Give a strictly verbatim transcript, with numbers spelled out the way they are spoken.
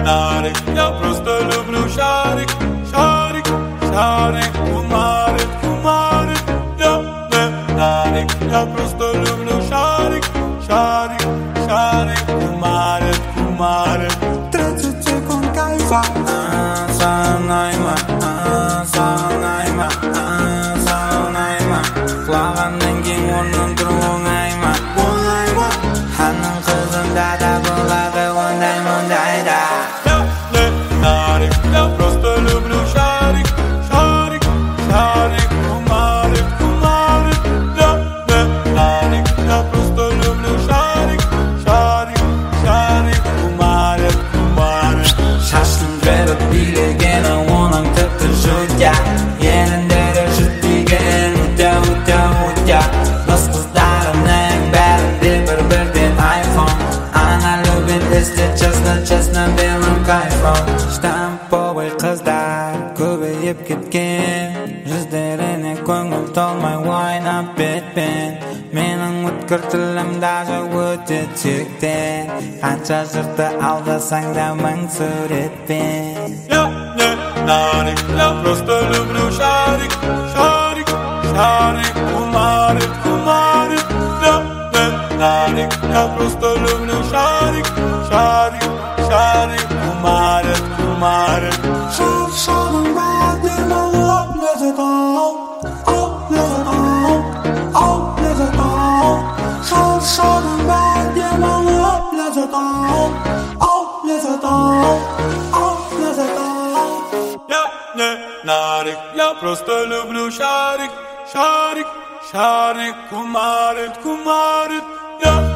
Нарик, я просто люблю шарик, шарик, шарик, кумарит, кумарит. Я не нарик, я просто люблю шарик, шарик, шарик, кумарит, кумарит. тридцать секунд кайфа. Санайма, санайма, санайма. Құлағаннан кейін орнын тұру оңайма, оңайма. Ханның қызында да болады ондай мұндайда. Я не нарик, я просто люблю шарик, шарик, шарик, кумарит, кумарит. Я не нарик, я просто люблю шарик, шарик, шарик, кумарит, кумарит. Шашын беріп билегені оның тіпті жұтя. Еліндері жұттеген үтя, үтя, үтя. Дос қыздарымның бәрінде бір-бірден айфон. Ана любит если честно, честно белым кайфом. Штамповый қыздар көбейіп кеткен, жүздеріне көңіл толмай ойнап бетпен. Менің өткір тілім даже өте тектен, қанша жұртты алдасаң да мың суретпен. Я не нарик, я просто люблю шарик, шарик, шарик, кумарит, кумарит. Я не нарик, я просто люблю шарик, шарик, шарик, кумарит, кумарит. Шаршадың ба демалып ләззат ал, ал ләззат ал, ал ләззат ал. Шаршадың ба демалып ләззат ал, ал ләззат ал, ал ләззат ал. Я не нарик, я просто люблю шарик, шарик, шарик, кумарит, кумарит. Я